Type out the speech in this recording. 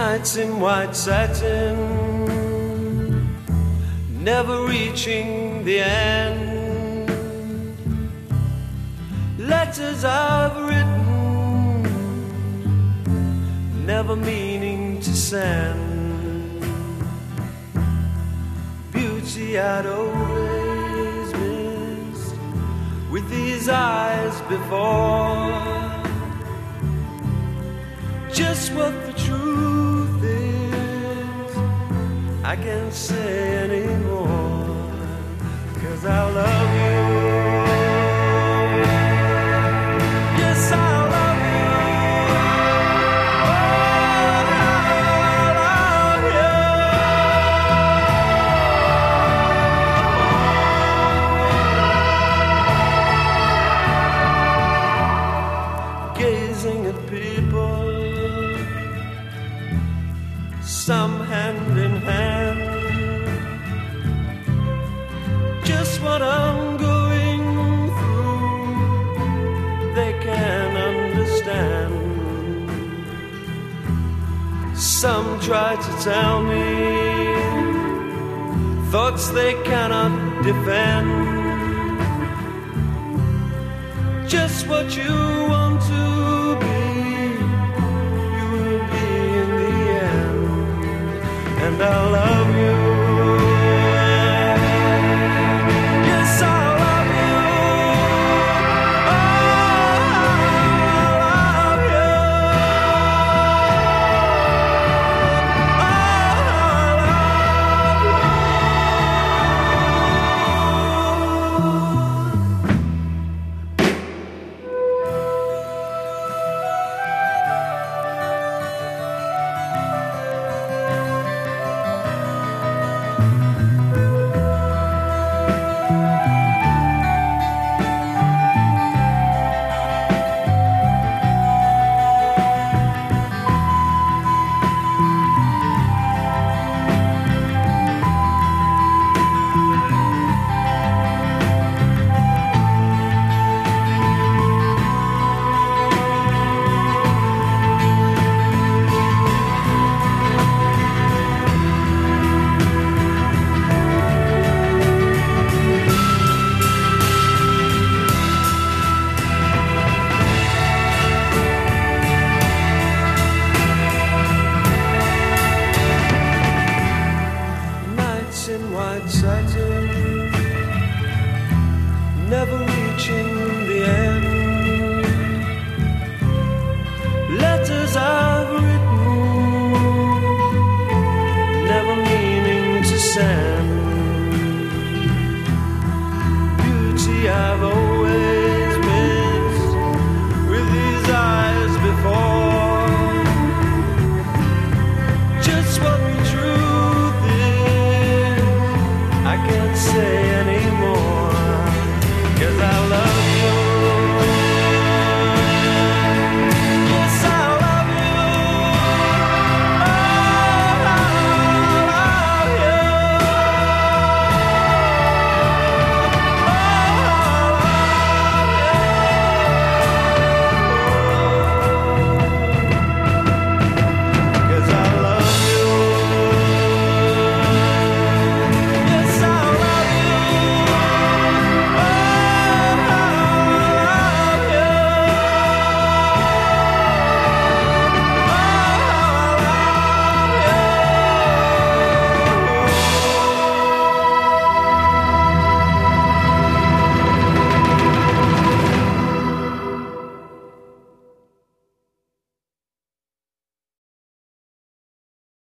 Nights in white satin, never reaching the end. Letters I've written, never meaning to send. Beauty I'd always missed with these eyes before. Just what the truth is, I can't say anymore, 'cause I love you. Yes, I love you. Oh, I love you. Gazing at people, some hand in hand, just what I'm going through, they can understand. Some try to tell me thoughts they cannot defend. Just what you want to be, you will be in the end. And I love you. Yes, I love you. Oh, I love you. Oh, I in white satin, never